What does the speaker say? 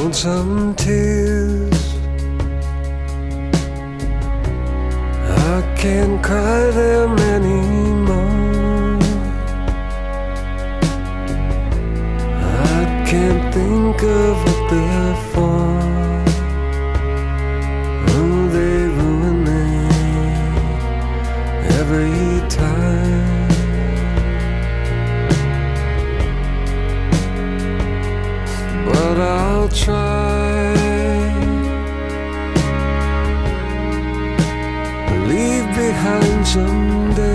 lonesome tears. I can't cry them anymore. I can't think of what they're for. Oh, they ruin me every time. But I'll try. Leave behind someday